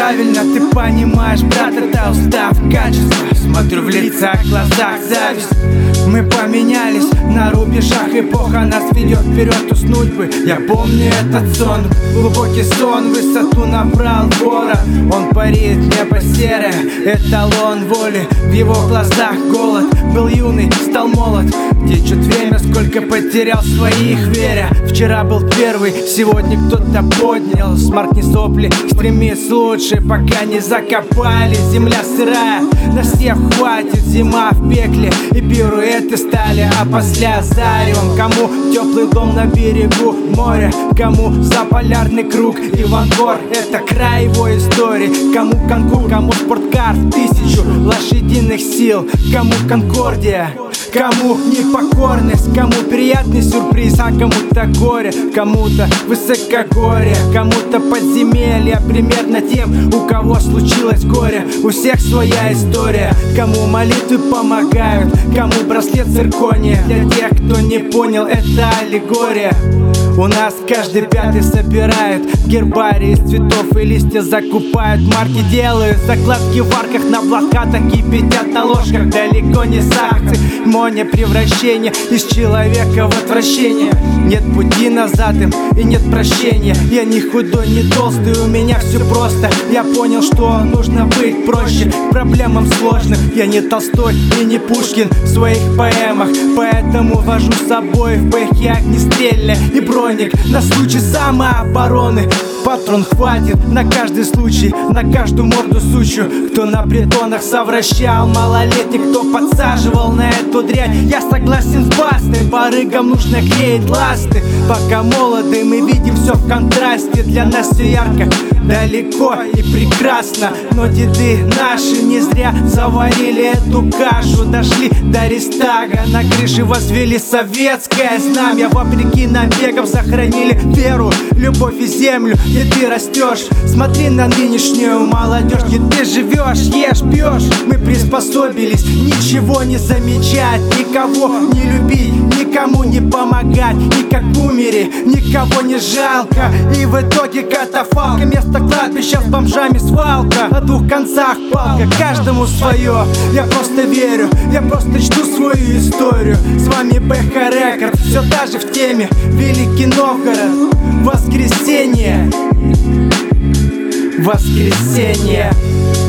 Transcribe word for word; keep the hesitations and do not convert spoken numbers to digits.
правильно ты понимаешь, брат, это устав качества. Смотрю в лицах, в глазах зависть. Мы поменялись на рубежах, эпоха нас ведет вперед, уснуть бы. Я помню этот сон, глубокий сон, высоту набрал вора. Он парит, небо серое, эталон воли. В его глазах голод, был юный, стал молод. Течет время, сколько потерял своих веря. Вчера был первый, сегодня кто-то поднял. Смаркни сопли, стремись лучше, пока не закопали. Земля сырая, на всех хватит, зима в пекле. И пируэты стали, а после зарево. Кому теплый дом на берегу моря, кому заполярный круг Ивангор, это край его истории. Кому конкур, кому спорткар в тысячу лошадиных сил, кому конкордия, кому непокорность, кому приятный сюрприз, а кому-то горе, кому-то высокогорье, кому-то подземелье. Примерно тем, у кого случилось горе, у всех своя история. Кому молитвы помогают, кому браслет циркония. Для тех, кто не понял, это аллегория. У нас каждый пятый собирает гербарий из цветов и листья закупают. Марки делают, закладки в арках, на плакатах кипятят на ложках. Далеко не сахар, моне превращение из человека в отвращение. Нет пути назад им и нет прощения. Я не худой, не толстый, у меня все просто. Я понял, что нужно быть проще к проблемам сложных. Я не Толстой и не Пушкин в своих поэмах, поэтому вожу с собой в бэхе огнестрельное и броник на случай самообороны. Патрон хватит на каждый случай, на каждую морду сучью. Кто на притонах совращал малолетних, кто подсаживал на эту дрянь. Я согласен с бастой, барыгам нужно клеить ласты. Пока молоды, мы видим все в контрасте. Для нас все ярко, далеко и прекрасно. Но деды наши не зря заварили эту кашу. Дошли до Рейхстага, на крыше возвели советское знамя. Вопреки набегам сохранили веру, любовь и землю, где ты растешь. Смотри на нынешнюю молодежь, где ты живешь, ешь, пьешь. Мы приспособились ничего не замечать, никого не любить, никому не помогать. И как бумери, никого не жалко. И в итоге катафалк, место кладбища с бомжами свалка. На двух концах палка, каждому свое. Я просто верю, я просто чту свою историю. С вами Бэха Рекорд, все даже в теме. Великий Новгород, воскресенье, воскресенье.